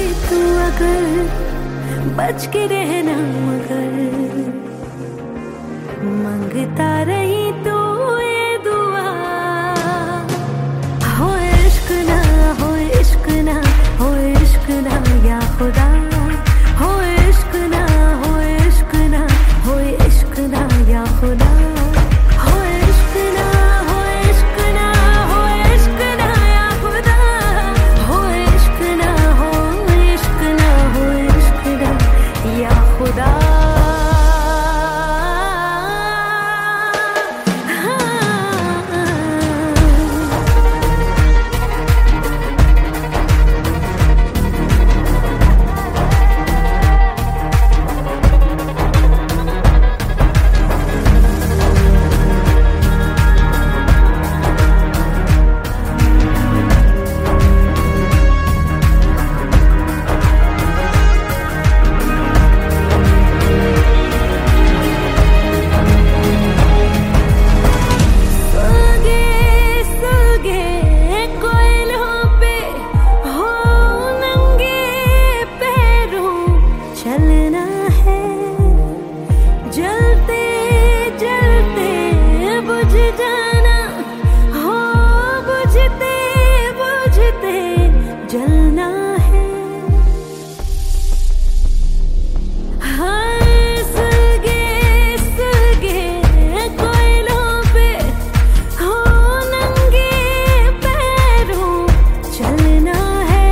तू अगर बच के रहना, मगर मांगता रही तू ये दुआ। हो इश्क ना, हो इश्क ना, हो इश्क ना या खुदा। हो इश्क ना, हो इश्क ना, हो इश्क ना या खुदा। हो इश्क ना, हो इश्क ना, हो इश्क ना या खुदा। हो इश्क ना, हो इश्क ना, हो इश्क ना या खुदा। चलना है जलते जलते बुझ जाना, हो बुझते बुझते जलना है। हाँ सुलगे सुलगे कोयलों पे हो नंगे पैरों चलना है।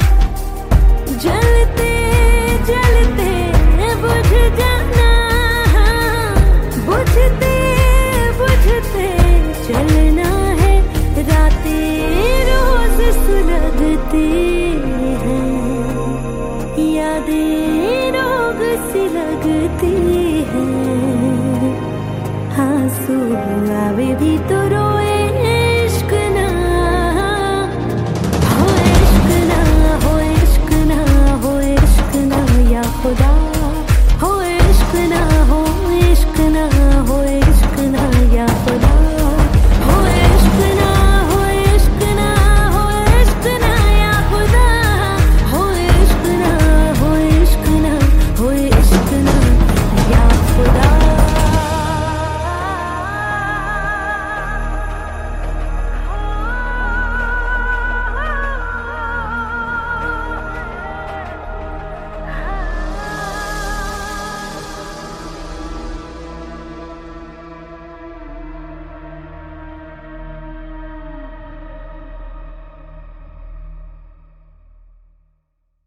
जलते जलते बुझ जाना, बुझते बुझते चलना है। रातें रोज सुलगती हैं, यादें रोग सी लगती हैं। आंसू आवे भी तो